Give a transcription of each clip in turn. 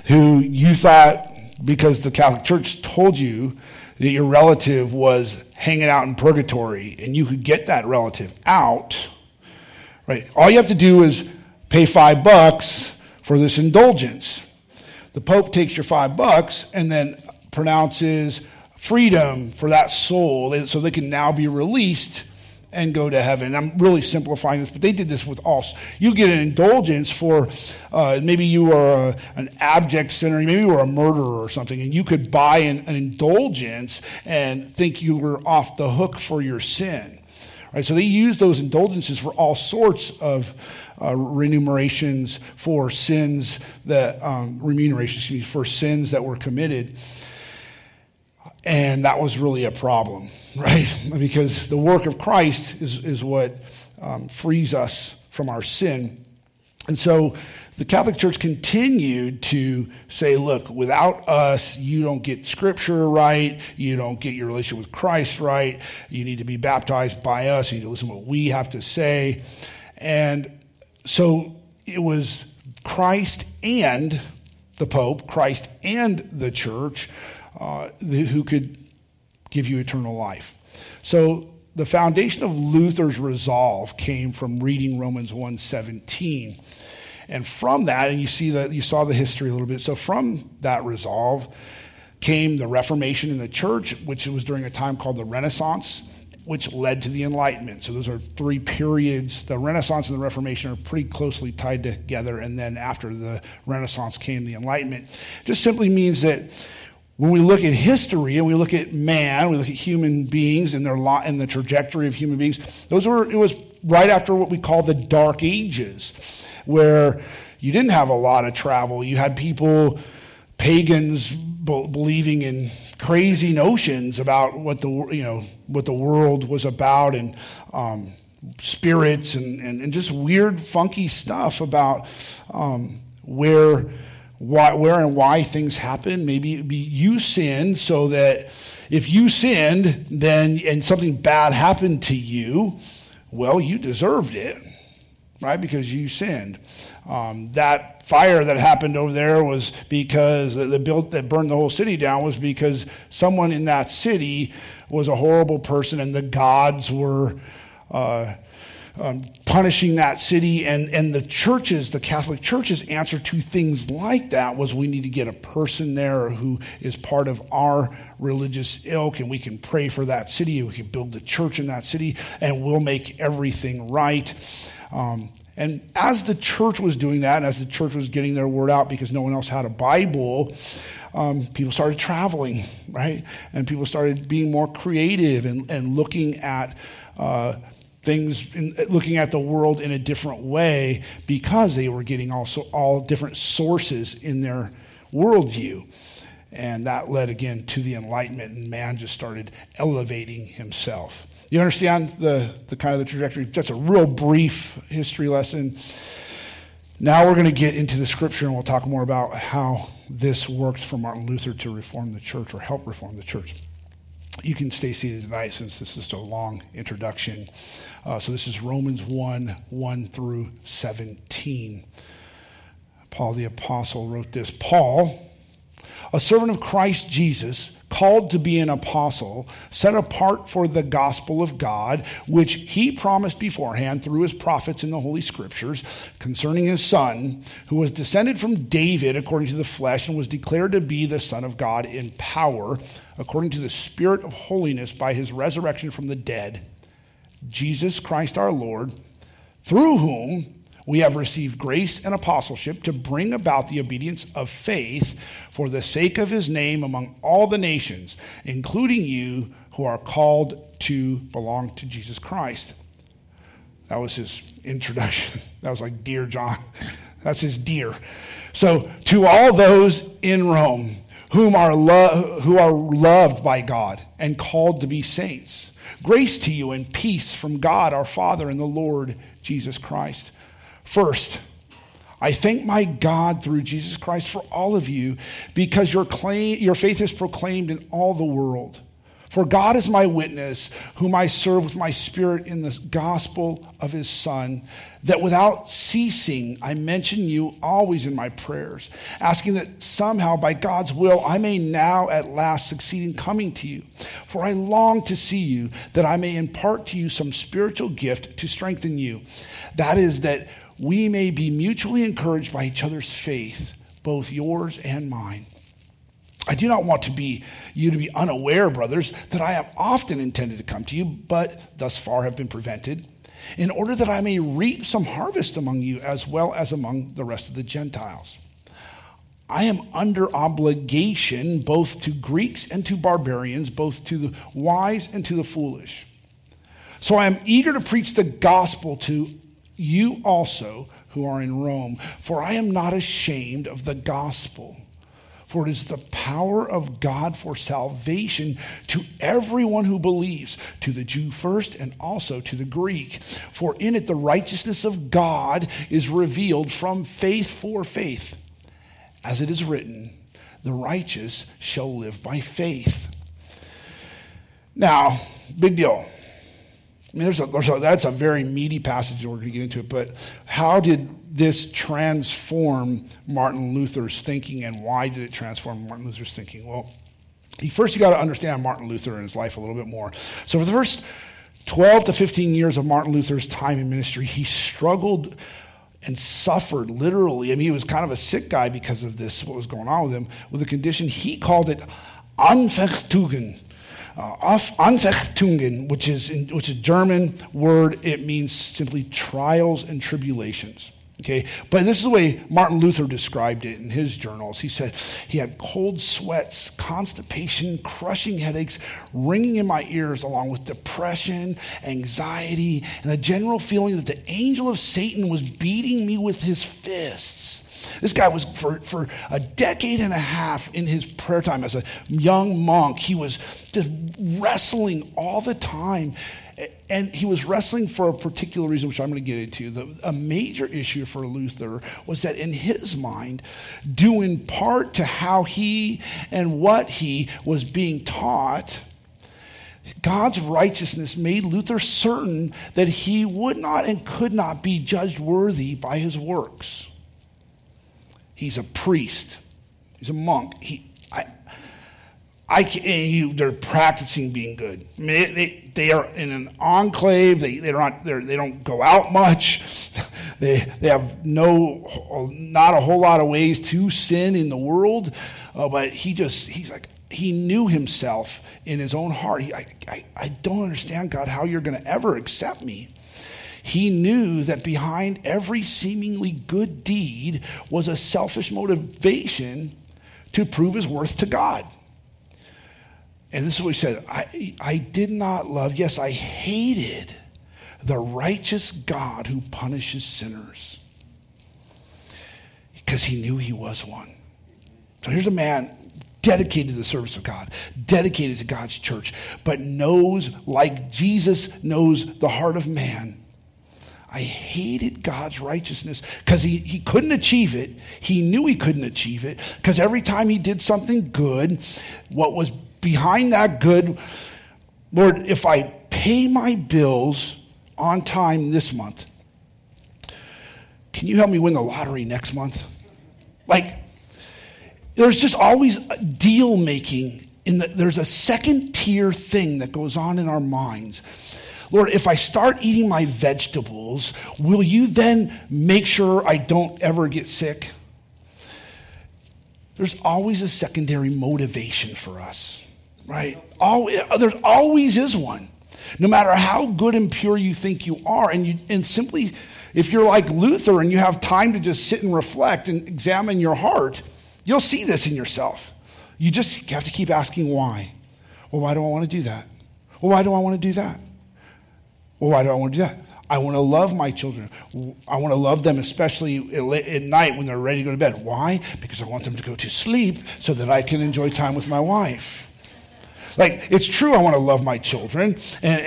who you thought, because the Catholic Church told you that your relative was hanging out in purgatory and you could get that relative out, right? All you have to do is pay $5 for this indulgence. The Pope takes your $5 and then pronounces freedom for that soul so they can now be released and go to heaven. I'm really simplifying this, but they did this with all. You get an indulgence for maybe you were an abject sinner, maybe you were a murderer or something, and you could buy an indulgence and think you were off the hook for your sin. Right? So they used those indulgences for all sorts of remunerations for sins that for sins that were committed. And that was really a problem, right? Because the work of Christ is what frees us from our sin. And so the Catholic Church continued to say, look, without us, you don't get Scripture right, you don't get your relationship with Christ right, you need to be baptized by us, you need to listen to what we have to say. And so it was Christ and the Pope, Christ and the Church, who could give you eternal life. So the foundation of Luther's resolve came from reading Romans 1:17. And from that, and you saw the history a little bit. So from that resolve came the Reformation in the church, which was during a time called the Renaissance, which led to the Enlightenment. So those are three periods. The Renaissance and the Reformation are pretty closely tied together. And then after the Renaissance came the Enlightenment. It just simply means that when we look at history and we look at man, we look at human beings and and the trajectory of human beings, it was right after what we call the Dark Ages, where you didn't have a lot of travel. You had people, pagans, believing in crazy notions about what the world was about, and spirits and just weird, funky stuff about where and why things happen. Maybe you sinned, so that if you sinned and something bad happened to you, well, you deserved it, right? Because you sinned. That fire that happened over there was because that burned the whole city down was because someone in that city was a horrible person, and the gods were punishing that city, and the Catholic Church's answer to things like that was, we need to get a person there who is part of our religious ilk, and we can pray for that city, we can build the church in that city, and we'll make everything right. And as the church was doing that, and as the church was getting their word out because no one else had a Bible, people started traveling, right? And people started being more creative and looking at looking at the world in a different way, because they were getting also all different sources in their worldview. And that led again to the Enlightenment, and man just started elevating himself. You understand the kind of the trajectory? That's a real brief history lesson. Now we're going to get into the Scripture, and we'll talk more about how this worked for Martin Luther to reform the church, or help reform the church. You can stay seated tonight, since this is a long introduction. So this is Romans 1 through 17. Paul the Apostle wrote this. Paul, a servant of Christ Jesus, called to be an apostle, set apart for the gospel of God, which he promised beforehand through his prophets in the Holy Scriptures, concerning his Son, who was descended from David according to the flesh, and was declared to be the Son of God in power, according to the Spirit of holiness, by his resurrection from the dead, Jesus Christ our Lord, through whom we have received grace and apostleship to bring about the obedience of faith for the sake of his name among all the nations, including you who are called to belong to Jesus Christ. That was his introduction. That was like, Dear John. That's his dear. So, to all those in Rome who are loved by God and called to be saints, grace to you and peace from God our Father and the Lord Jesus Christ. First, I thank my God through Jesus Christ for all of you, because your faith is proclaimed in all the world. For God is my witness, whom I serve with my spirit in the gospel of his Son, that without ceasing I mention you always in my prayers, asking that somehow by God's will I may now at last succeed in coming to you. For I long to see you, that I may impart to you some spiritual gift to strengthen you. That is, that we may be mutually encouraged by each other's faith, both yours and mine. I do not want you to be unaware, brothers, that I have often intended to come to you, but thus far have been prevented, in order that I may reap some harvest among you as well as among the rest of the Gentiles. I am under obligation both to Greeks and to barbarians, both to the wise and to the foolish. So I am eager to preach the gospel to you also who are in Rome, for I am not ashamed of the gospel. For it is the power of God for salvation to everyone who believes, to the Jew first and also to the Greek. For in it the righteousness of God is revealed from faith for faith. As it is written, the righteous shall live by faith. Now, big deal. I mean, that's a very meaty passage, and we're going to get into it, but how did this transform Martin Luther's thinking, and why did it transform Martin Luther's thinking? Well, first you got to understand Martin Luther and his life a little bit more. So for the first 12 to 15 years of Martin Luther's time in ministry, he struggled and suffered literally. I mean, he was kind of a sick guy because of this, what was going on with him, with a condition. He called it Anfechtungen. Anfechtungen, which is a German word. It means simply trials and tribulations. Okay, but this is the way Martin Luther described it in his journals. He said he had cold sweats, constipation, crushing headaches, ringing in my ears, along with depression, anxiety, and a general feeling that the angel of Satan was beating me with his fists. This guy was, for a decade and a half in his prayer time as a young monk, he was just wrestling all the time. And he was wrestling for a particular reason, which I'm going to get into. A major issue for Luther was that in his mind, due in part to how he and what he was being taught, God's righteousness made Luther certain that he would not and could not be judged worthy by his works. He's a priest. He's a monk. They're practicing being good. I mean, they are in an enclave. They don't go out much. They have not a whole lot of ways to sin in the world. But he knew himself in his own heart. I don't understand, God, how you're going to ever accept me. He knew that behind every seemingly good deed was a selfish motivation to prove his worth to God. And this is what he said, I did not love, yes, I hated the righteous God who punishes sinners. Because he knew he was one. So here's a man dedicated to the service of God, dedicated to God's church, but knows, like Jesus knows the heart of man, I hated God's righteousness because he couldn't achieve it. He knew he couldn't achieve it because every time he did something good, what was behind that good, Lord, if I pay my bills on time this month, can you help me win the lottery next month? Like, there's just always a deal making. There's a second tier thing that goes on in our minds. Lord, if I start eating my vegetables, will you then make sure I don't ever get sick? There's always a secondary motivation for us, right? There always is one. No matter how good and pure you think you are, and simply, if you're like Luther and you have time to just sit and reflect and examine your heart, you'll see this in yourself. You just have to keep asking why. Well, why do I want to do that? Well, why do I want to do that? Well, why do I want to do that? I want to love my children. I want to love them, especially at night when they're ready to go to bed. Why? Because I want them to go to sleep so that I can enjoy time with my wife. Like, it's true I want to love my children,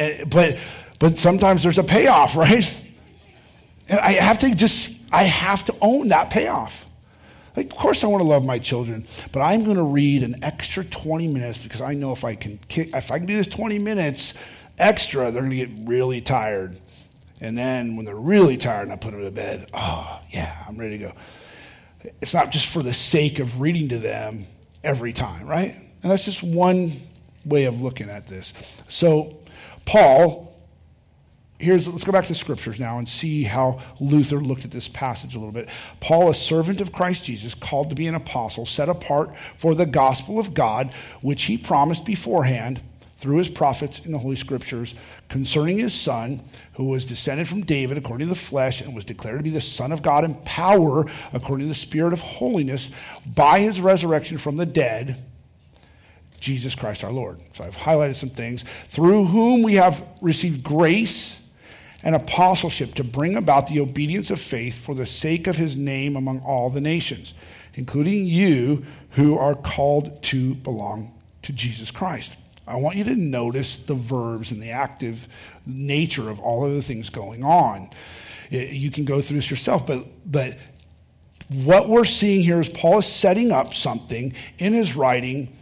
but sometimes there's a payoff, right? And I have to own that payoff. Like, of course I want to love my children, but I'm going to read an extra 20 minutes because I know if I can do this 20 minutes extra, they're going to get really tired. And then when they're really tired and I put them to bed, oh, yeah, I'm ready to go. It's not just for the sake of reading to them every time, right? And that's just one way of looking at this. So Paul, let's go back to the scriptures now and see how Luther looked at this passage a little bit. Paul, a servant of Christ Jesus, called to be an apostle, set apart for the gospel of God, which he promised beforehand through his prophets in the Holy Scriptures, concerning his Son, who was descended from David according to the flesh, and was declared to be the Son of God in power according to the Spirit of holiness, by his resurrection from the dead, Jesus Christ our Lord. So I've highlighted some things. Through whom we have received grace and apostleship to bring about the obedience of faith for the sake of his name among all the nations, including you who are called to belong to Jesus Christ. I want you to notice the verbs and the active nature of all of the things going on. You can go through this yourself, but what we're seeing here is Paul is setting up something in his writing: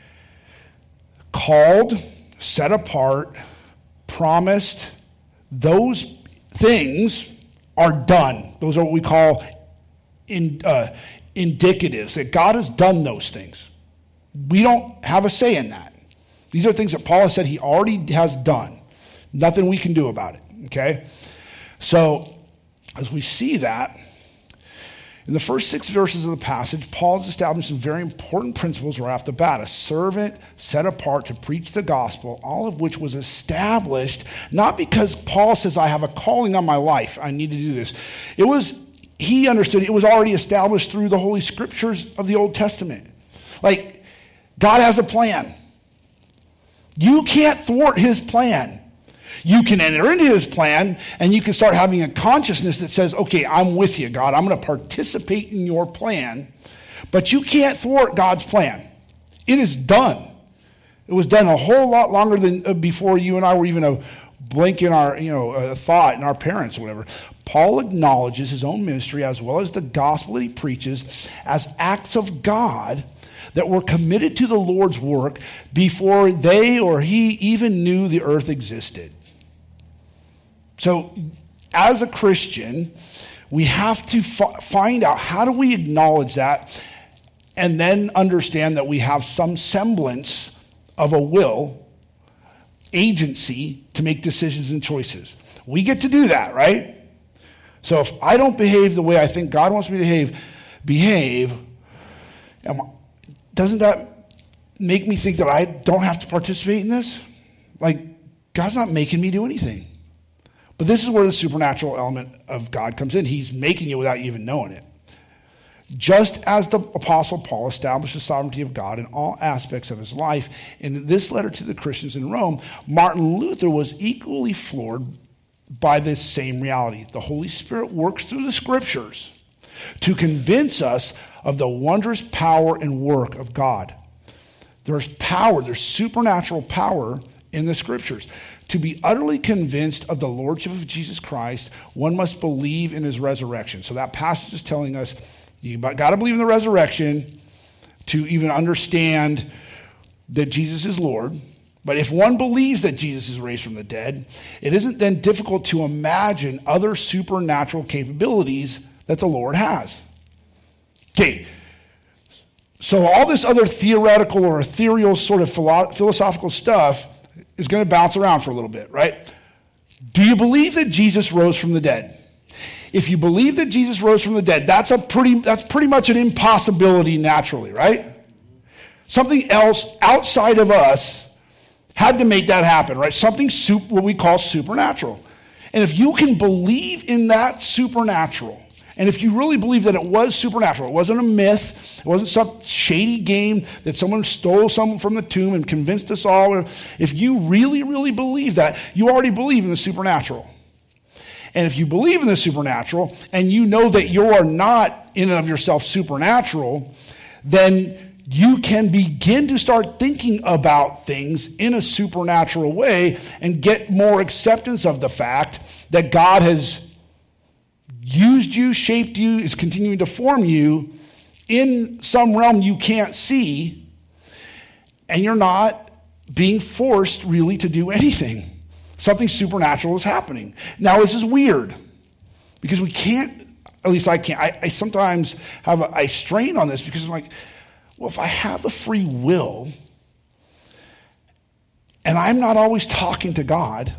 called, set apart, promised. Those things are done. Those are what we call indicatives, that God has done those things. We don't have a say in that. These are things that Paul has said he already has done. Nothing we can do about it, okay? So as we see that, in the first 6 verses of the passage, Paul has established some very important principles right off the bat. A servant set apart to preach the gospel, all of which was established not because Paul says, I have a calling on my life, I need to do this. He understood it was already established through the Holy Scriptures of the Old Testament. Like, God has a plan. You can't thwart his plan. You can enter into his plan, and you can start having a consciousness that says, okay, I'm with you, God. I'm going to participate in your plan. But you can't thwart God's plan. It is done. It was done a whole lot longer than before you and I were even a blink in our, thought in our parents or whatever. Paul acknowledges his own ministry as well as the gospel that he preaches as acts of God that were committed to the Lord's work before they or he even knew the earth existed. So, as a Christian, we have to find out, how do we acknowledge that and then understand that we have some semblance of a will, agency to make decisions and choices. We get to do that, right? So if I don't behave the way I think God wants me to behave, doesn't that make me think that I don't have to participate in this? Like, God's not making me do anything. But this is where the supernatural element of God comes in. He's making you without you even knowing it. Just as the Apostle Paul established the sovereignty of God in all aspects of his life, in this letter to the Christians in Rome, Martin Luther was equally floored by this same reality. The Holy Spirit works through the Scriptures to convince us of the wondrous power and work of God. There's power, there's supernatural power in the Scriptures. To be utterly convinced of the Lordship of Jesus Christ, one must believe in his resurrection. So that passage is telling us you got to believe in the resurrection to even understand that Jesus is Lord. But if one believes that Jesus is raised from the dead, it isn't then difficult to imagine other supernatural capabilities that the Lord has. Okay, so all this other theoretical or ethereal sort of philosophical stuff is going to bounce around for a little bit, right? Do you believe that Jesus rose from the dead? If you believe that Jesus rose from the dead, that's pretty much an impossibility naturally, right? Something else outside of us had to make that happen, right? Something what we call supernatural. And if you can believe in that supernatural, and if you really believe that it was supernatural, it wasn't a myth, it wasn't some shady game that someone stole something from the tomb and convinced us all, if you really, really believe that, you already believe in the supernatural. And if you believe in the supernatural, and you know that you are not in and of yourself supernatural, then you can begin to start thinking about things in a supernatural way and get more acceptance of the fact that God has used you, shaped you, is continuing to form you in some realm you can't see, and you're not being forced really to do anything. Something supernatural is happening. Now, this is weird because we can't, at least I can't. I sometimes I strain on this because I'm like, well, if I have a free will and I'm not always talking to God,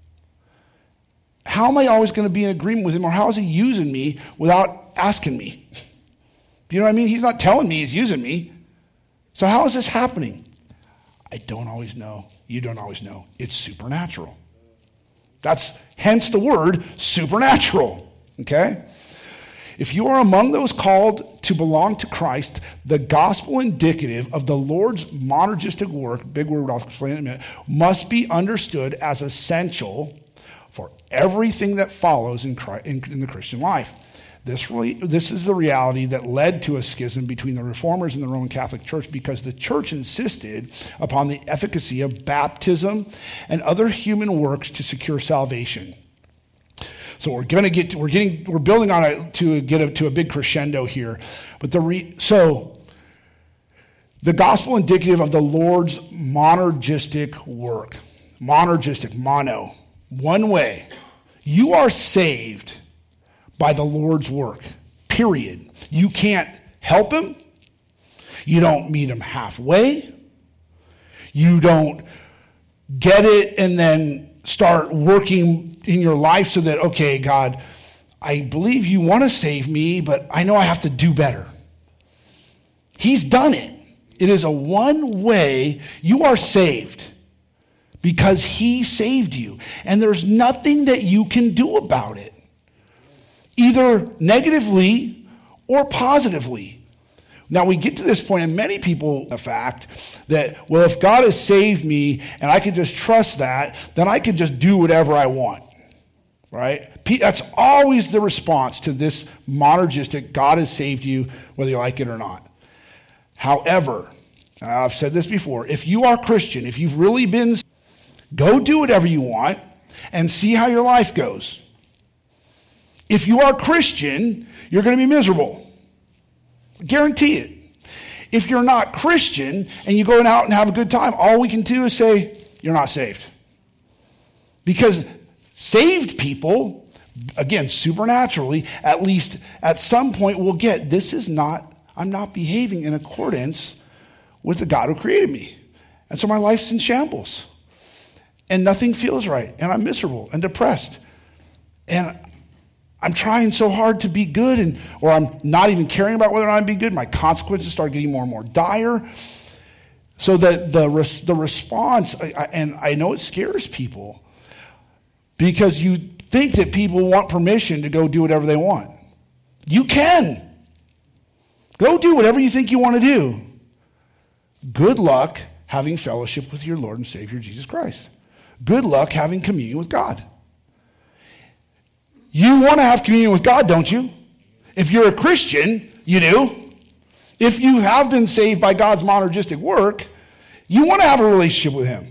how am I always going to be in agreement with him, or how is he using me without asking me? Do you know what I mean? He's not telling me he's using me. So how is this happening? I don't always know. You don't always know. It's supernatural. That's hence the word supernatural. Okay? If you are among those called to belong to Christ, the gospel indicative of the Lord's monergistic work, big word, I'll explain in a minute, must be understood as essential for everything that follows in the Christian life. This is the reality that led to a schism between the Reformers and the Roman Catholic Church, because the church insisted upon the efficacy of baptism and other human works to secure salvation. So we're building on it to get to a big crescendo here. But the gospel indicative of the Lord's monergistic work. Monergistic, mono. One way. You are saved by the Lord's work, period. You can't help him. You don't meet him halfway. You don't get it and then start working in your life so that, okay, God, I believe you want to save me, but I know I have to do better. He's done it. It is a one way. You are saved because he saved you. And there's nothing that you can do about it, either negatively or positively. Now, we get to this point, and many people, the fact that, well, if God has saved me and I can just trust that, then I can just do whatever I want, right? That's always the response to this monergistic, God has saved you, whether you like it or not. However, and I've said this before, if you are Christian, if you've really been, go do whatever you want and see how your life goes. If you are Christian, you're going to be miserable. Guarantee it. If you're not Christian and you're going out and have a good time, all we can do is say, you're not saved. Because saved people, again, supernaturally, at least at some point will get, I'm not behaving in accordance with the God who created me. And so my life's in shambles. And nothing feels right. And I'm miserable and depressed. And I'm trying so hard to be good, or I'm not even caring about whether or not I'm being good. My consequences start getting more and more dire. So that the response, and I know it scares people, because you think that people want permission to go do whatever they want. You can. Go do whatever you think you want to do. Good luck having fellowship with your Lord and Savior, Jesus Christ. Good luck having communion with God. You want to have communion with God, don't you? If you're a Christian, you do. If you have been saved by God's monergistic work, you want to have a relationship with him.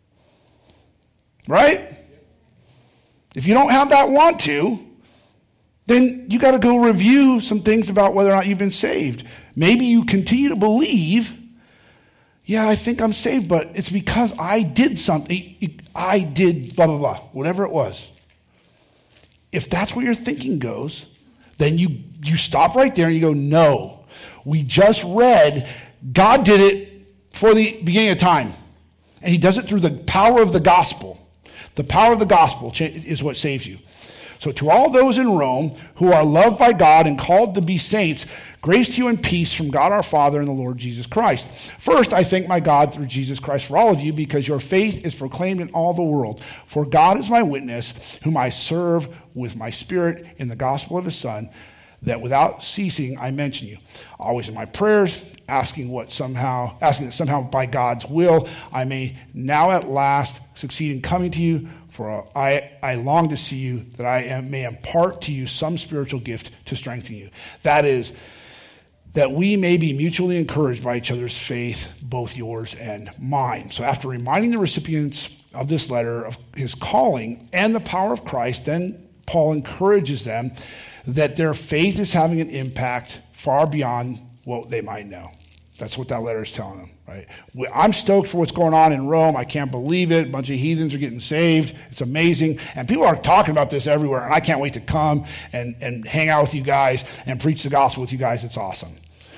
Right? If you don't have that want to, then you got to go review some things about whether or not you've been saved. Maybe you continue to believe, yeah, I think I'm saved, but it's because I did something. I did blah, blah, blah, whatever it was. If that's where your thinking goes, then you stop right there and you go, no. We just read God did it for the beginning of time. And he does it through the power of the gospel. The power of the gospel is what saves you. So to all those in Rome who are loved by God and called to be saints, grace to you and peace from God our Father and the Lord Jesus Christ. First, I thank my God through Jesus Christ for all of you, because your faith is proclaimed in all the world. For God is my witness, whom I serve with my spirit in the gospel of his Son, that without ceasing I mention you, always in my prayers, asking that somehow by God's will I may now at last succeed in coming to you. For I long to see you, that I may impart to you some spiritual gift to strengthen you. That is, that we may be mutually encouraged by each other's faith, both yours and mine. So after reminding the recipients of this letter of his calling and the power of Christ, then Paul encourages them that their faith is having an impact far beyond what they might know. That's what that letter is telling them, right? I'm stoked for what's going on in Rome. I can't believe it. A bunch of heathens are getting saved. It's amazing. And people are talking about this everywhere, and I can't wait to come and hang out with you guys and preach the gospel with you guys. It's awesome.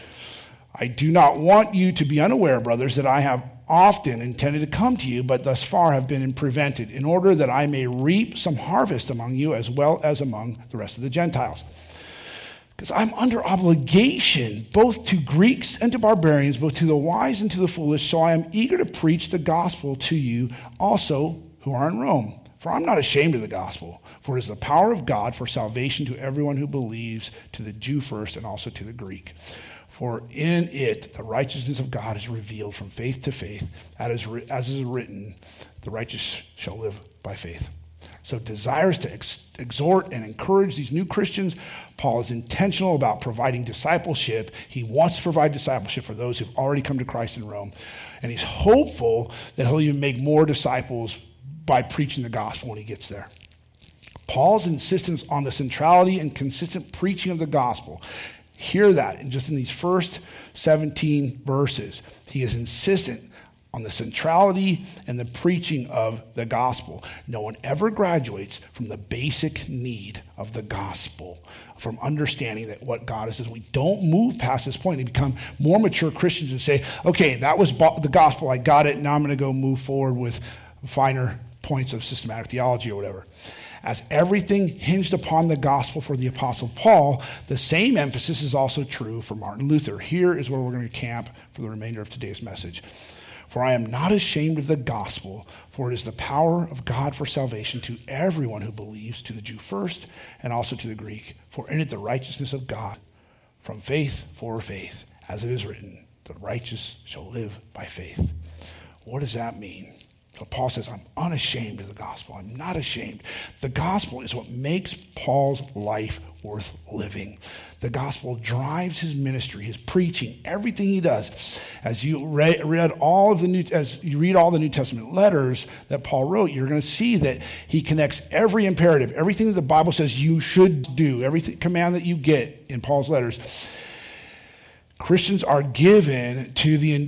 I do not want you to be unaware, brothers, that I have often intended to come to you, but thus far have been prevented, in order that I may reap some harvest among you as well as among the rest of the Gentiles. Because I'm under obligation both to Greeks and to barbarians, both to the wise and to the foolish, so I am eager to preach the gospel to you also who are in Rome. For I'm not ashamed of the gospel, for it is the power of God for salvation to everyone who believes, to the Jew first and also to the Greek. For in it the righteousness of God is revealed from faith to faith, as is written, the righteous shall live by faith. So desires to exhort and encourage these new Christians. Paul is intentional about providing discipleship. He wants to provide discipleship for those who've already come to Christ in Rome. And he's hopeful that he'll even make more disciples by preaching the gospel when he gets there. Paul's insistence on the centrality and consistent preaching of the gospel. Hear that just in these first 17 verses. He is insistent on the centrality and the preaching of the gospel. No one ever graduates from the basic need of the gospel, from understanding that what God is. We don't move past this point and become more mature Christians and say, okay, that was the gospel, I got it, now I'm going to go move forward with finer points of systematic theology or whatever. As everything hinged upon the gospel for the Apostle Paul, the same emphasis is also true for Martin Luther. Here is where we're going to camp for the remainder of today's message. For I am not ashamed of the gospel, for it is the power of God for salvation to everyone who believes, to the Jew first and also to the Greek. For in it the righteousness of God from faith for faith, as it is written, the righteous shall live by faith. What does that mean? So Paul says, I'm unashamed of the gospel. I'm not ashamed. The gospel is what makes Paul's life worth living. The gospel drives his ministry, his preaching, everything he does. As you read all the New Testament letters that Paul wrote, you're going to see that he connects every imperative, everything that the Bible says you should do, every command that you get in Paul's letters. Christians are given to the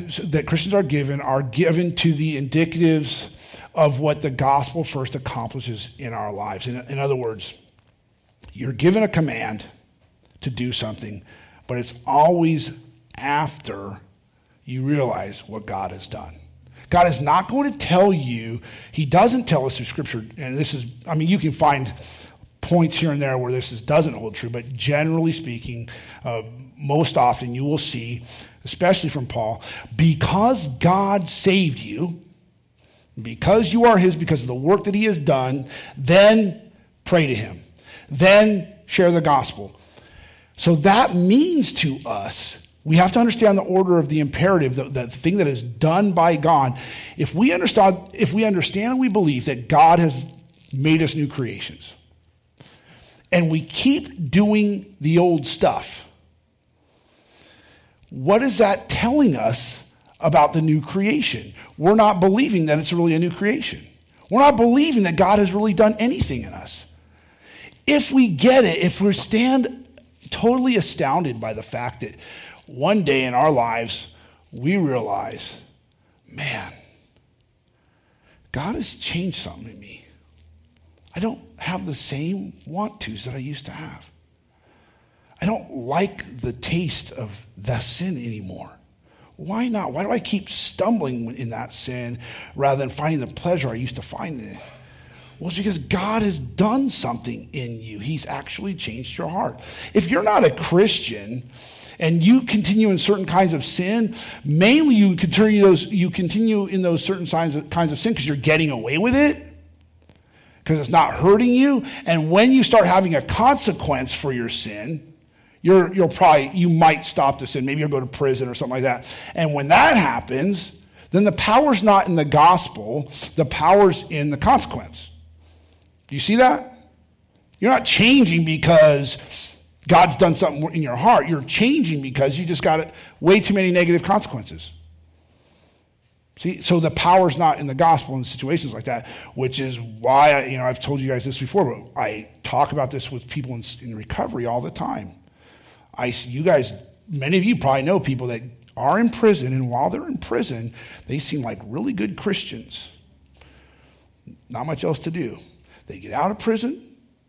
indicatives of what the gospel first accomplishes in our lives. In other words, you're given a command to do something, but it's always after you realize what God has done. God is not going to tell you, he doesn't tell us through Scripture, and you can find points here and there where this doesn't hold true, but generally speaking, most often you will see, especially from Paul, because God saved you, because you are his, because of the work that he has done, then pray to him. Then share the gospel. So that means to us, we have to understand the order of the imperative, the thing that is done by God. If we understand and we believe that God has made us new creations, and we keep doing the old stuff, what is that telling us about the new creation? We're not believing that it's really a new creation. We're not believing that God has really done anything in us. If we get it, if we stand totally astounded by the fact that one day in our lives we realize, man, God has changed something in me. I don't have the same want-tos that I used to have. I don't like the taste of that sin anymore. Why not? Why do I keep stumbling in that sin rather than finding the pleasure I used to find in it? Well, it's because God has done something in you. He's actually changed your heart. If you're not a Christian and you continue in certain kinds of sin, mainly you continue in those certain kinds of sin because you're getting away with it, because it's not hurting you. And when you start having a consequence for your sin, you might stop the sin. Maybe you'll go to prison or something like that. And when that happens, then the power's not in the gospel, the power's in the consequence. Do you see that? You're not changing because God's done something in your heart. You're changing because you just got way too many negative consequences. See, so the power's not in the gospel in situations like that, which is why I've told you guys this before, but I talk about this with people in recovery all the time. You guys many of you probably know people that are in prison, and while they're in prison, they seem like really good Christians. Not much else to do. They get out of prison,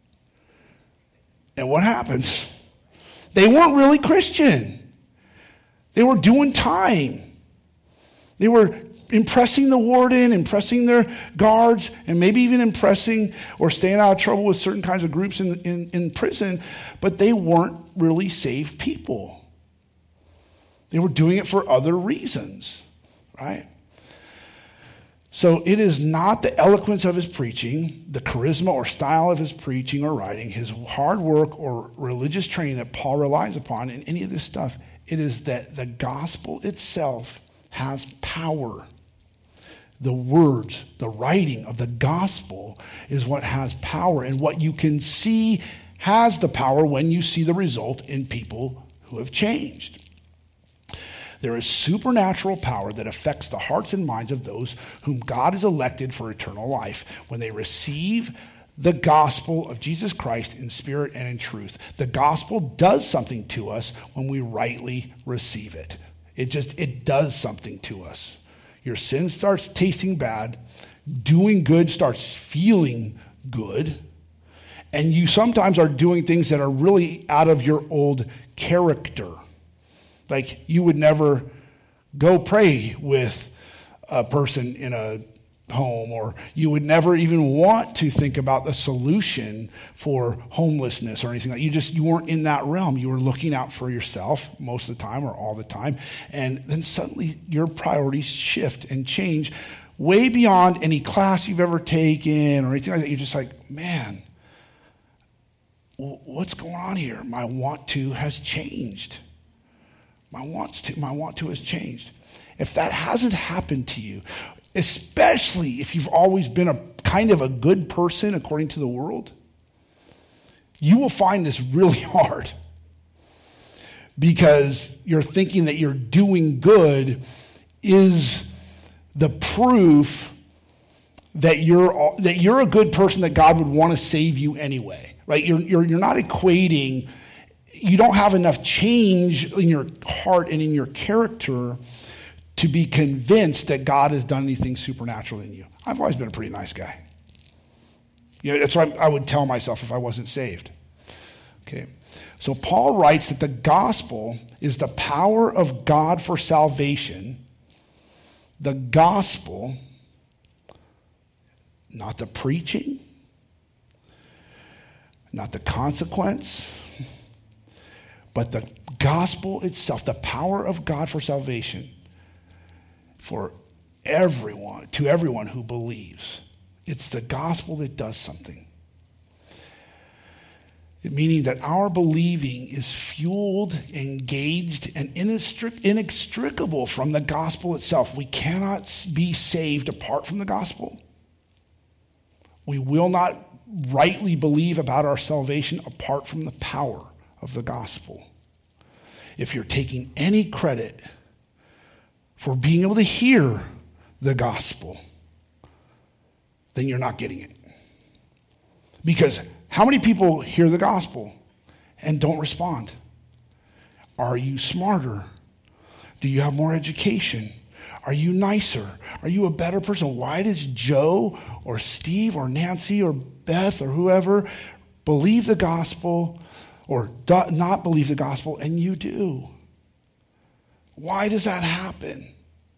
and what happens? They weren't really Christian. They were doing time. They were impressing the warden, impressing their guards, and maybe even impressing or staying out of trouble with certain kinds of groups in prison, but they weren't really saved people. They were doing it for other reasons, right? So it is not the eloquence of his preaching, the charisma or style of his preaching or writing, his hard work or religious training that Paul relies upon in any of this stuff. It is that the gospel itself has power. The words, the writing of the gospel is what has power, and what you can see has the power when you see the result in people who have changed. There is supernatural power that affects the hearts and minds of those whom God has elected for eternal life when they receive the gospel of Jesus Christ in spirit and in truth. The gospel does something to us when we rightly receive it. It does something to us. Your sin starts tasting bad. Doing good starts feeling good. And you sometimes are doing things that are really out of your old character. Like you would never go pray with a person in a home, or you would never even want to think about the solution for homelessness or anything like that. You weren't in that realm. You were looking out for yourself most of the time or all the time. And then suddenly your priorities shift and change way beyond any class you've ever taken or anything like that. You're just like, man, what's going on here? My want to has changed. My want to has changed. If that hasn't happened to you, especially if you've always been a kind of a good person according to the world, you will find this really hard because you're thinking that you're doing good is the proof that you're a good person, that God would want to save you anyway, right? You're not equating. You don't have enough change in your heart and in your character to be convinced that God has done anything supernatural in you. I've always been a pretty nice guy. That's what I would tell myself if I wasn't saved. Okay. So Paul writes that the gospel is the power of God for salvation. The gospel, not the preaching, not the consequence, but the gospel itself, the power of God for salvation for everyone, to everyone who believes. It's the gospel that does something. Meaning that our believing is fueled, engaged, and inextricable from the gospel itself. We cannot be saved apart from the gospel. We will not rightly believe about our salvation apart from the power of the gospel. If you're taking any credit for being able to hear the gospel, then you're not getting it. Because how many people hear the gospel and don't respond? Are you smarter? Do you have more education? Are you nicer? Are you a better person? Why does Joe or Steve or Nancy or Beth or whoever believe the gospel or not believe the gospel and you do? Why does that happen?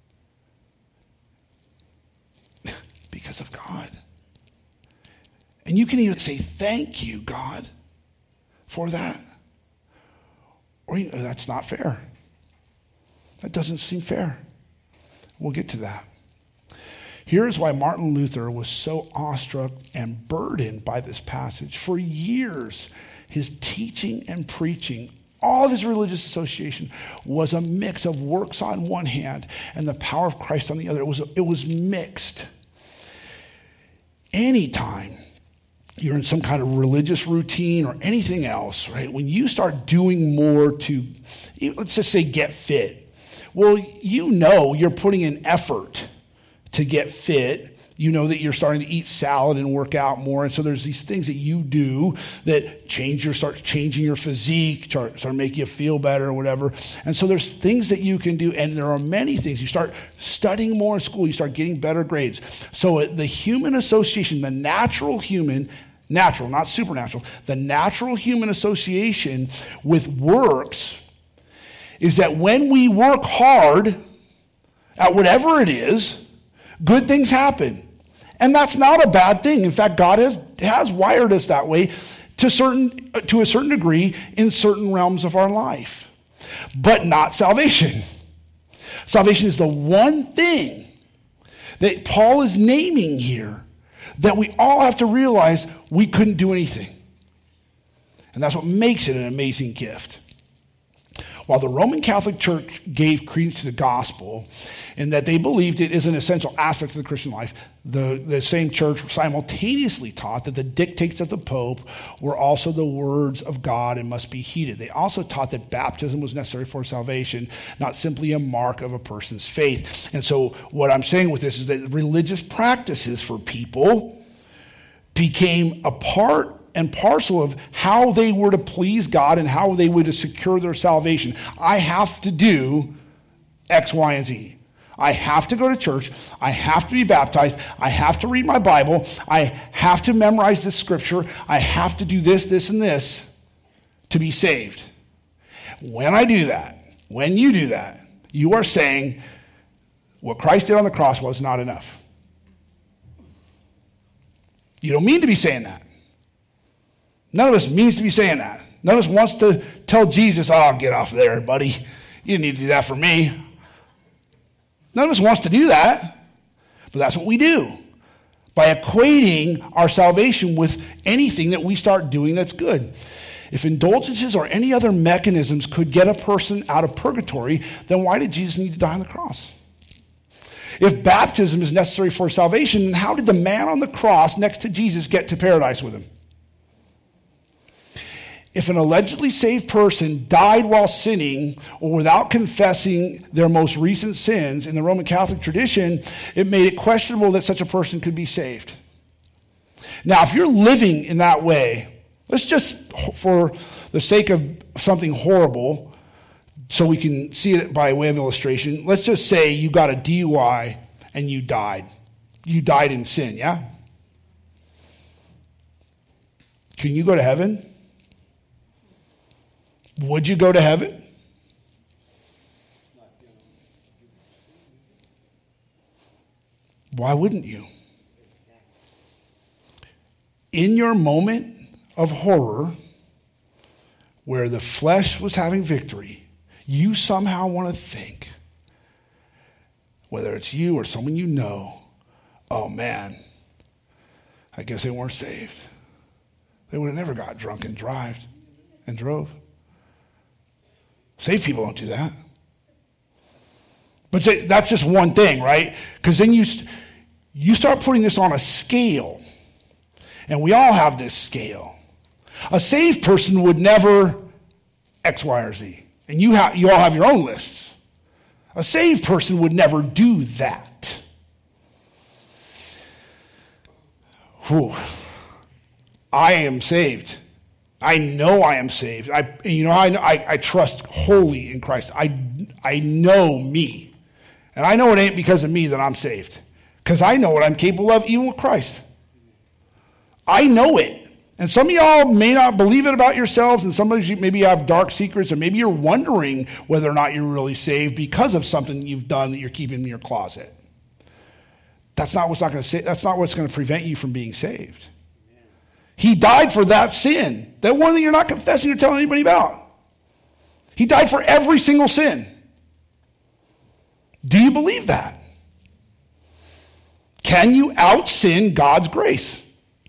Because of God. And you can even say, thank you, God, for that. Or that's not fair. That doesn't seem fair. We'll get to that. Here's why Martin Luther was so awestruck and burdened by this passage. For years, his teaching and preaching, all of his religious association, was a mix of works on one hand and the power of Christ on the other. It was mixed. Anytime you're in some kind of religious routine or anything else, right? When you start doing more to, let's just say, get fit. Well, you're putting in effort to get fit. You know that you're starting to eat salad and work out more. And so there's these things that you do that start changing your physique, start making you feel better or whatever. And so there's things that you can do. And there are many things. You start studying more in school. You start getting better grades. So the human association, the natural, not supernatural, the natural human association with works is that when we work hard at whatever it is, good things happen. And that's not a bad thing. In fact, God has wired us that way to a certain degree in certain realms of our life. But not salvation. Salvation is the one thing that Paul is naming here that we all have to realize we couldn't do anything. And that's what makes it an amazing gift. While the Roman Catholic Church gave credence to the gospel in that they believed it is an essential aspect of the Christian life, the same church simultaneously taught that the dictates of the Pope were also the words of God and must be heeded. They also taught that baptism was necessary for salvation, not simply a mark of a person's faith. And so what I'm saying with this is that religious practices for people became a part and parcel of how they were to please God and how they were to secure their salvation. I have to do X, Y, and Z. I have to go to church. I have to be baptized. I have to read my Bible. I have to memorize this scripture. I have to do this, this, and this to be saved. When I do that, when you do that, you are saying what Christ did on the cross was not enough. You don't mean to be saying that. None of us means to be saying that. None of us wants to tell Jesus, oh, get off there, buddy. You didn't need to do that for me. None of us wants to do that. But that's what we do. By equating our salvation with anything that we start doing that's good. If indulgences or any other mechanisms could get a person out of purgatory, then why did Jesus need to die on the cross? If baptism is necessary for salvation, then how did the man on the cross next to Jesus get to paradise with him? If an allegedly saved person died while sinning or without confessing their most recent sins in the Roman Catholic tradition, it made it questionable that such a person could be saved. Now, if you're living in that way, let's just, for the sake of something horrible, so we can see it by way of illustration, let's just say you got a DUI and you died. You died in sin, yeah? Can you go to heaven? Would you go to heaven? Why wouldn't you? In your moment of horror, where the flesh was having victory, you somehow want to think, whether it's you or someone you know, oh man, I guess they weren't saved. They would have never got drunk and drove. Saved people don't do that. But that's just one thing, right? Because then you start putting this on a scale. And we all have this scale. A saved person would never X, Y, or Z. And you all have your own lists. A saved person would never do that. Whew. I am saved. I know I am saved. I trust wholly in Christ. I know me. And I know it ain't because of me that I'm saved. Because I know what I'm capable of even with Christ. I know it. And some of y'all may not believe it about yourselves, and some of you maybe have dark secrets, or maybe you're wondering whether or not you're really saved because of something you've done that you're keeping in your closet. That's not what's going to prevent you from being saved. He died for that sin. That one that you're not confessing or telling anybody about. He died for every single sin. Do you believe that? Can you out-sin God's grace?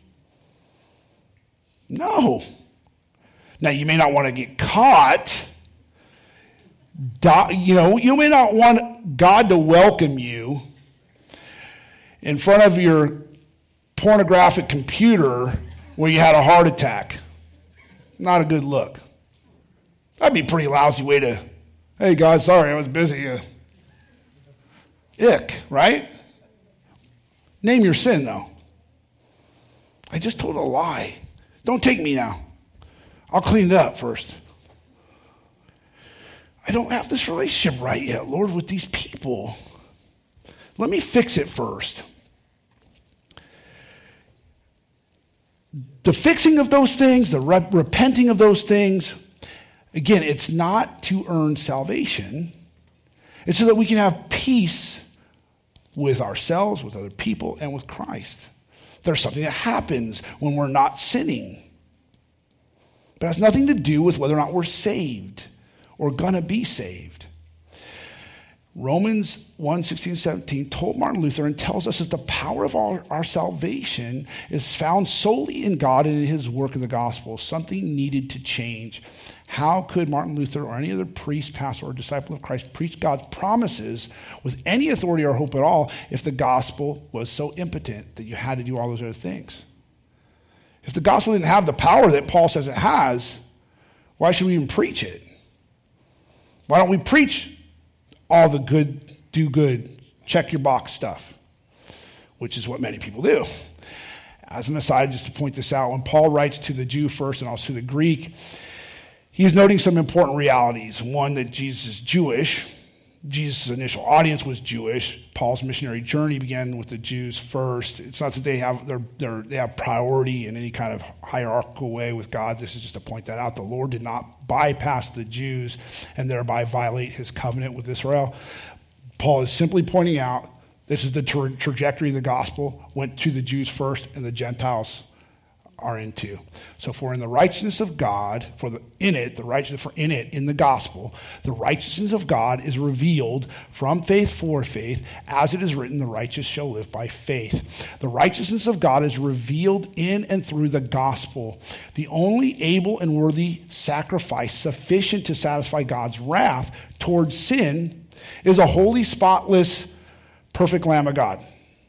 No. Now, you may not want to get caught. You may not want God to welcome you in front of your pornographic computer where you had a heart attack. Not a good look. That'd be a pretty lousy way to, hey, God, sorry, I was busy. Ick, right? Name your sin, though. I just told a lie. Don't take me now. I'll clean it up first. I don't have this relationship right yet, Lord, with these people. Let me fix it first. The fixing of those things, the repenting of those things, again, it's not to earn salvation. It's so that we can have peace with ourselves, with other people, and with Christ. There's something that happens when we're not sinning. But it has nothing to do with whether or not we're saved or going to be saved. Romans 1:16-17 told Martin Luther and tells us that the power of our salvation is found solely in God and in his work of the gospel. Something needed to change. How could Martin Luther or any other priest, pastor, or disciple of Christ preach God's promises with any authority or hope at all if the gospel was so impotent that you had to do all those other things? If the gospel didn't have the power that Paul says it has, why should we even preach it? Why don't we preach all the good, do good, check your box stuff, which is what many people do. As an aside, just to point this out, when Paul writes to the Jew first and also to the Greek, he's noting some important realities. One, that Jesus is Jewish. Jesus' initial audience was Jewish. Paul's missionary journey began with the Jews first. It's not that they have priority in any kind of hierarchical way with God. This is just to point that out. The Lord did not bypass the Jews and thereby violate his covenant with Israel. Paul is simply pointing out this is the trajectory of the gospel. Went to the Jews first and the Gentiles are into. So for in the righteousness of God, in the gospel, the righteousness of God is revealed from faith for faith, as it is written, the righteous shall live by faith. The righteousness of God is revealed in and through the gospel. The only able and worthy sacrifice sufficient to satisfy God's wrath towards sin is a holy, spotless, perfect Lamb of God.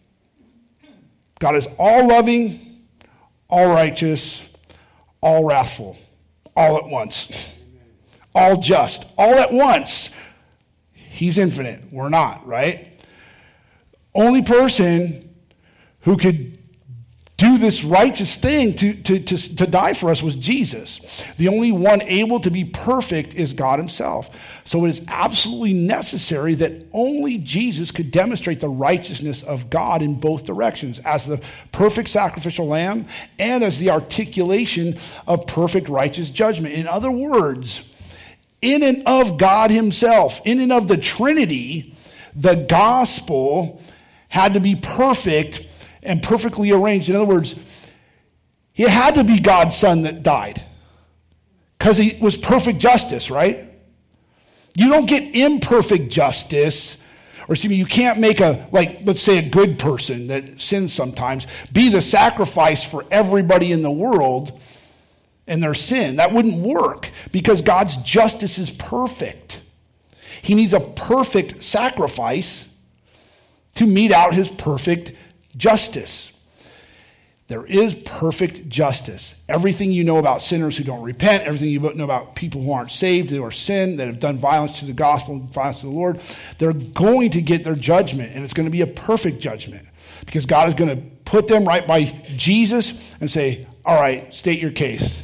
God is all loving, all righteous, all wrathful, all at once, all just, all at once. He's infinite. We're not, right? Only person who could do this righteous thing to die for us was Jesus. The only one able to be perfect is God himself. So it is absolutely necessary that only Jesus could demonstrate the righteousness of God in both directions, as the perfect sacrificial lamb and as the articulation of perfect righteous judgment. In other words, in and of God himself, in and of the Trinity, the gospel had to be perfect and perfectly arranged. In other words, it had to be God's son that died because he was perfect justice, right? You don't get imperfect justice, or you can't make let's say a good person that sins sometimes, be the sacrifice for everybody in the world and their sin. That wouldn't work because God's justice is perfect. He needs a perfect sacrifice to mete out his perfect justice. There is perfect justice. Everything you know about sinners who don't repent, everything you know about people who aren't saved or sin, that have done violence to the gospel and violence to the Lord, they're going to get their judgment, and it's going to be a perfect judgment because God is going to put them right by Jesus and say, all right, state your case.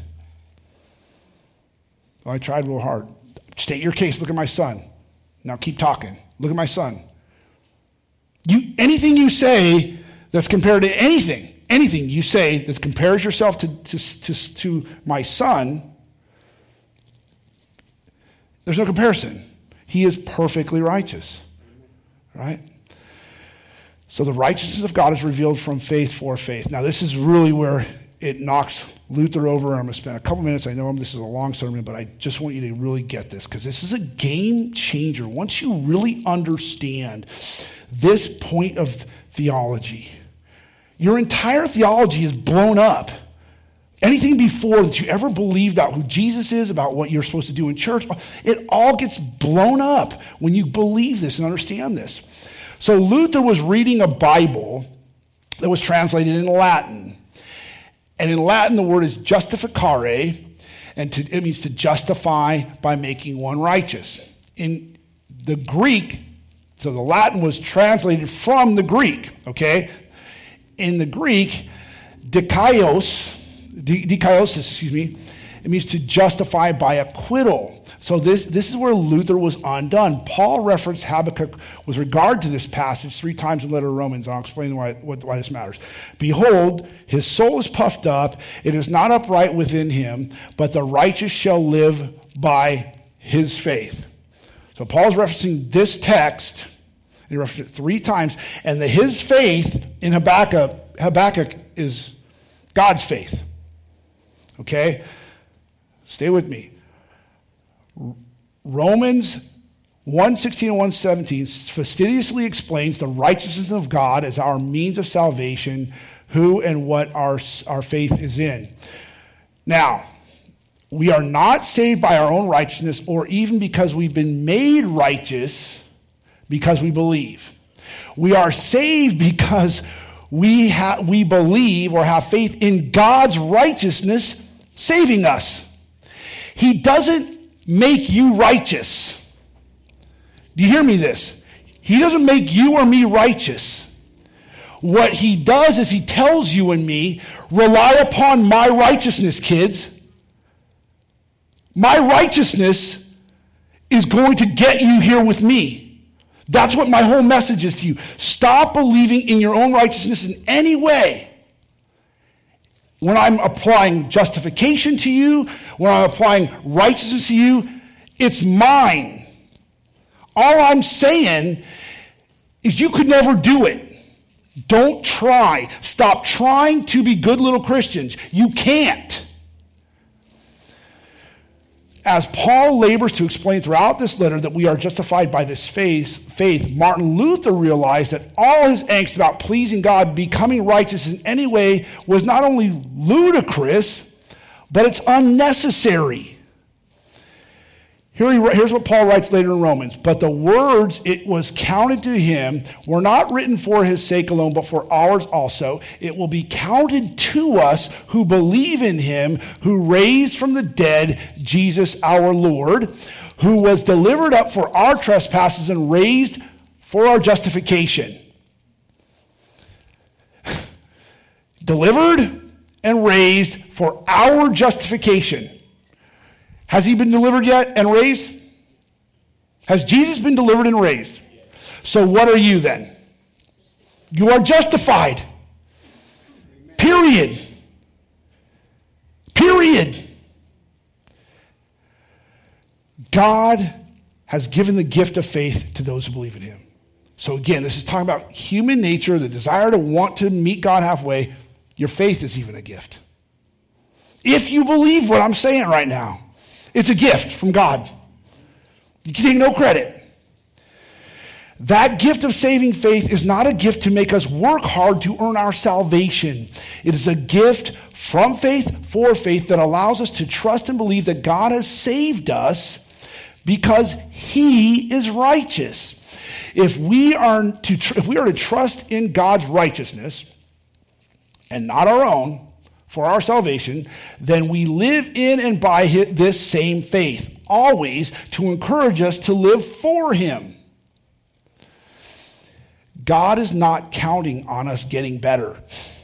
Well, I tried real hard. State your case. Look at my son. Now keep talking. Look at my son. Anything you say that's compared to anything you say that compares yourself to my son, there's no comparison. He is perfectly righteous, right? So the righteousness of God is revealed from faith for faith. Now this is really where it knocks Luther over. I'm going to spend a couple minutes. I know this is a long sermon, but I just want you to really get this because this is a game changer. Once you really understand this point of theology, your entire theology is blown up. Anything before that you ever believed about who Jesus is, about what you're supposed to do in church, it all gets blown up when you believe this and understand this. So Luther was reading a Bible that was translated in Latin. And in Latin, the word is justificare, and it means to justify by making one righteous. In the Greek, so the Latin was translated from the Greek, okay? In the Greek, dikaiosis, it means to justify by acquittal. So this is where Luther was undone. Paul referenced Habakkuk with regard to this passage 3 times in the letter of Romans, and I'll explain why this matters. Behold, his soul is puffed up, it is not upright within him, but the righteous shall live by his faith. So Paul's referencing this text, he referenced it 3 times, and his faith in Habakkuk is God's faith. Okay? Stay with me. Romans 1:16 and 1:17 fastidiously explains the righteousness of God as our means of salvation, who and what our faith is in. Now, we are not saved by our own righteousness or even because we've been made righteous because we believe. We are saved because we believe or have faith in God's righteousness saving us. He doesn't make you righteous. Do you hear me this? He doesn't make you or me righteous. What he does is he tells you and me, rely upon my righteousness, kids. My righteousness is going to get you here with me. That's what my whole message is to you. Stop believing in your own righteousness in any way. When I'm applying justification to you, when I'm applying righteousness to you, it's mine. All I'm saying is you could never do it. Don't try. Stop trying to be good little Christians. You can't. As Paul labors to explain throughout this letter that we are justified by this faith, Martin Luther realized that all his angst about pleasing God, becoming righteous in any way, was not only ludicrous, but it's unnecessary. Here's what Paul writes later in Romans. But the words it was counted to him were not written for his sake alone, but for ours also. It will be counted to us who believe in him, who raised from the dead Jesus our Lord, who was delivered up for our trespasses and raised for our justification. Delivered and raised for our justification. Has he been delivered yet and raised? Has Jesus been delivered and raised? So what are you then? You are justified. Period. Period. God has given the gift of faith to those who believe in him. So again, this is talking about human nature, the desire to want to meet God halfway. Your faith is even a gift. If you believe what I'm saying right now, it's a gift from God. You can take no credit. That gift of saving faith is not a gift to make us work hard to earn our salvation. It is a gift from faith for faith that allows us to trust and believe that God has saved us because he is righteous. If we are to trust in God's righteousness and not our own, for our salvation, then we live in and by this same faith, always to encourage us to live for him. God is not counting on us getting better.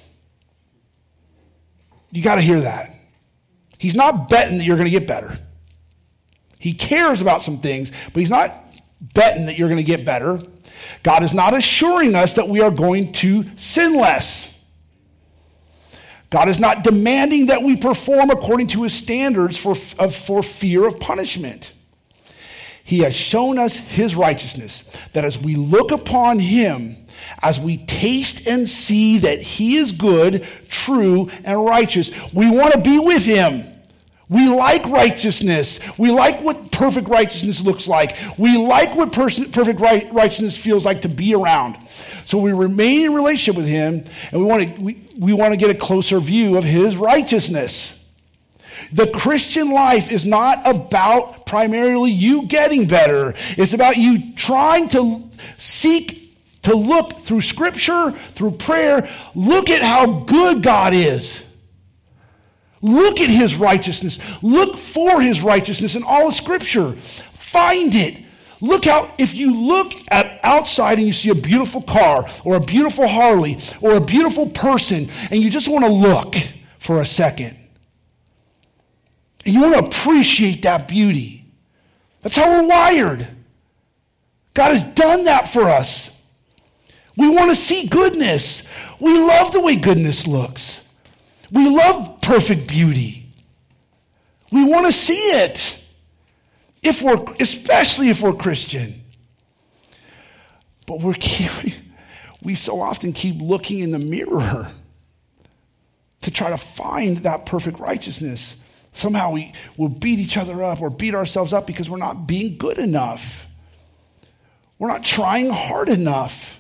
You got to hear that. He's not betting that you're going to get better. He cares about some things, but he's not betting that you're going to get better. God is not assuring us that we are going to sin less. God is not demanding that we perform according to his standards for fear of punishment. He has shown us his righteousness, that as we look upon him, as we taste and see that he is good, true, and righteous, we want to be with him. We like righteousness. We like what perfect righteousness looks like. We like what perfect righteousness feels like to be around. So we remain in relationship with him, and we want to get a closer view of his righteousness. The Christian life is not about primarily you getting better. It's about you trying to seek to look through Scripture, through prayer, look at how good God is. Look at his righteousness. Look for his righteousness in all of Scripture. Find it. Look out, if you look at outside and you see a beautiful car or a beautiful Harley or a beautiful person and you just want to look for a second and you want to appreciate that beauty. That's how we're wired. God has done that for us. We want to see goodness. We love the way goodness looks. We love perfect beauty. We want to see it. Especially if we're Christian. But we so often keep looking in the mirror to try to find that perfect righteousness. Somehow we will beat each other up or beat ourselves up because we're not being good enough. We're not trying hard enough.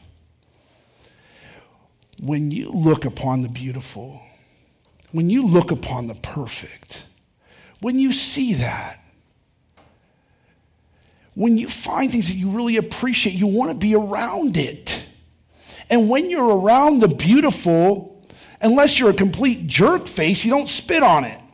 When you look upon the beautiful, when you look upon the perfect, when you see that, when you find things that you really appreciate, you want to be around it. And when you're around the beautiful, unless you're a complete jerk face, you don't spit on it.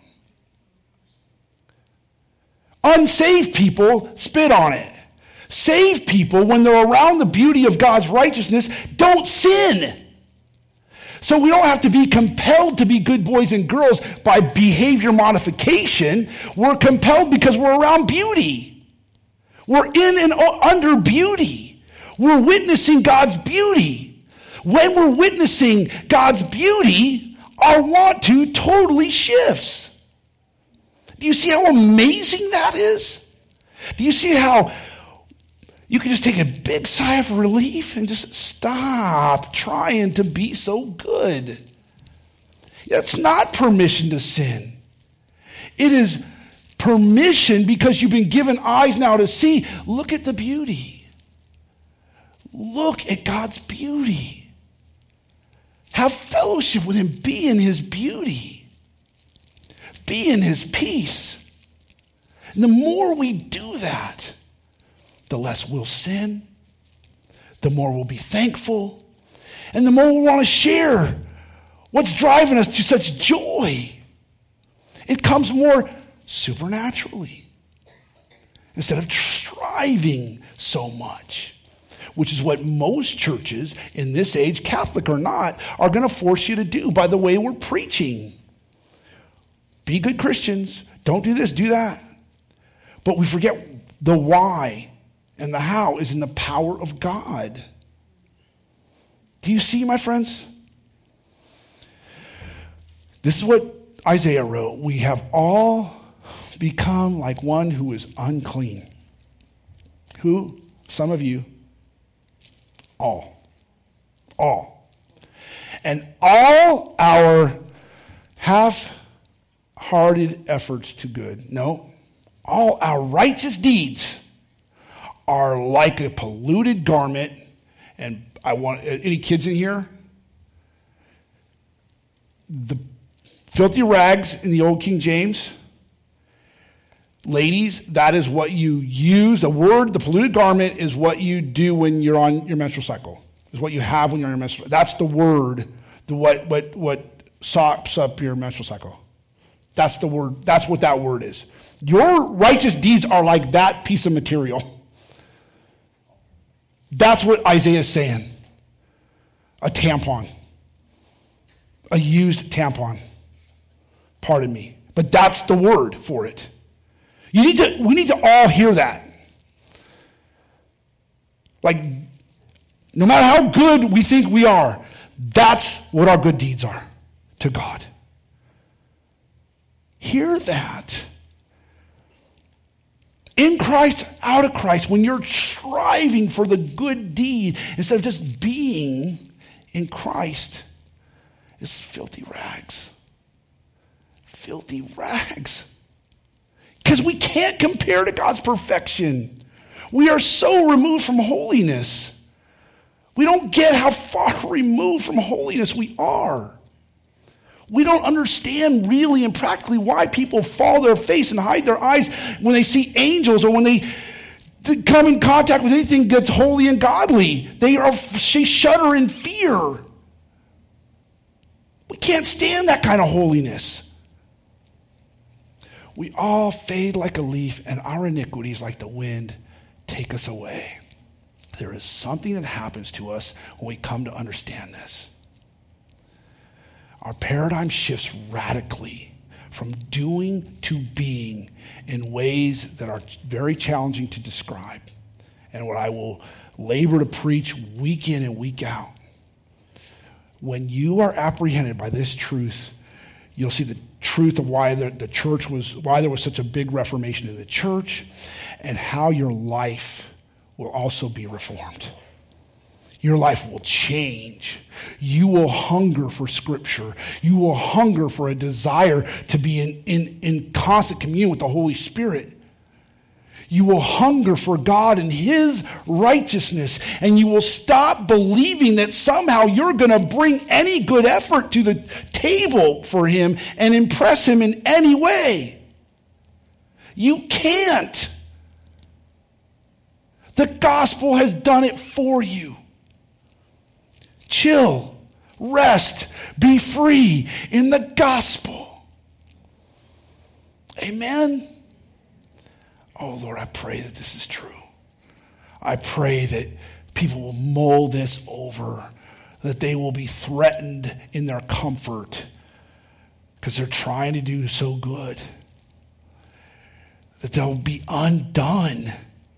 Unsaved people spit on it. Saved people, when they're around the beauty of God's righteousness, don't sin. So we don't have to be compelled to be good boys and girls by behavior modification. We're compelled because we're around beauty. We're in and under beauty. We're witnessing God's beauty. When we're witnessing God's beauty, our want to totally shifts. Do you see how amazing that is? Do you see how you can just take a big sigh of relief and just stop trying to be so good? That's not permission to sin. It is permission because you've been given eyes now to see. Look at the beauty. Look at God's beauty. Have fellowship with him. Be in his beauty. Be in his peace. And the more we do that, the less we'll sin, the more we'll be thankful, and the more we'll want to share what's driving us to such joy. It comes more supernaturally instead of striving so much, which is what most churches in this age, Catholic or not, are going to force you to do by the way we're preaching. Be good Christians. Don't do this, do that. But we forget the why and the how is in the power of God. Do you see, my friends? This is what Isaiah wrote. We have all become like one who is unclean. Who? Some of you. All. And all our half-hearted efforts to good. No. All our righteous deeds are like a polluted garment. And I want any kids in here? The filthy rags in the old King James. Ladies, that is what you use. The word, the polluted garment, is what you do when you're on your menstrual cycle. Is what you have when you're on your menstrual cycle. That's the word, what sops up your menstrual cycle. That's the word. That's what that word is. Your righteous deeds are like that piece of material. That's what Isaiah is saying. A tampon. A used tampon. Pardon me. But that's the word for it. We need to all hear that. Like, no matter how good we think we are, that's what our good deeds are to God. Hear that. In Christ, out of Christ, when you're striving for the good deed, instead of just being in Christ, it's filthy rags. Filthy rags. Because we can't compare to God's perfection. We are so removed from holiness. We don't get how far removed from holiness we are. We don't understand really and practically why people fall their face and hide their eyes when they see angels or when they come in contact with anything that's holy and godly. They shudder in fear. We can't stand that kind of holiness. We all fade like a leaf, and our iniquities, like the wind, take us away. There is something that happens to us when we come to understand this. Our paradigm shifts radically from doing to being in ways that are very challenging to describe, and what I will labor to preach week in and week out. When you are apprehended by this truth, you'll see the truth of why why there was such a big reformation in the church, and how your life will also be reformed. Your life will change. You will hunger for Scripture. You will hunger for a desire to be in constant communion with the Holy Spirit. You will hunger for God and His righteousness, and you will stop believing that somehow you're going to bring any good effort to the table for Him and impress Him in any way. You can't. The gospel has done it for you. Chill, rest, be free in the gospel. Amen? Oh, Lord, I pray that this is true. I pray that people will mull this over, that they will be threatened in their comfort because they're trying to do so good, that they'll be undone,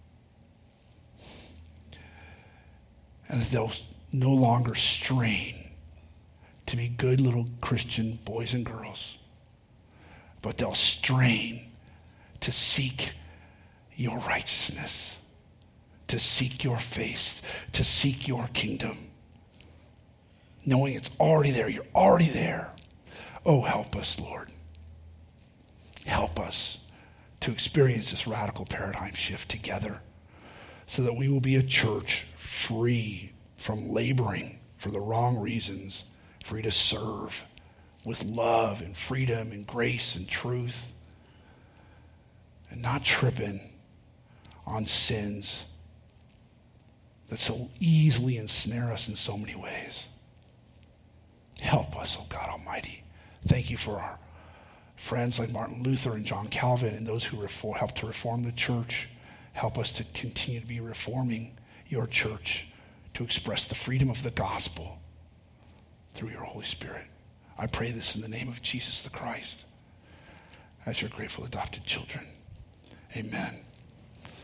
and that they'll no longer strain to be good little Christian boys and girls, but they'll strain to seek your righteousness, to seek your face, to seek your kingdom, knowing it's already there. You're already there. Oh, help us, Lord. Help us to experience this radical paradigm shift together so that we will be a church free from laboring for the wrong reasons, free to serve with love and freedom and grace and truth, and not tripping on sins that so easily ensnare us in so many ways. Help us, oh God Almighty. Thank you for our friends like Martin Luther and John Calvin and those who helped to reform the church. Help us to continue to be reforming your church to express the freedom of the gospel through your Holy Spirit. I pray this in the name of Jesus the Christ, as your grateful adopted children. Amen.